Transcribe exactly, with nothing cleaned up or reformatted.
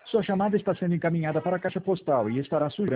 Sua chamada está sendo encaminhada para a caixa postal e estará sujeita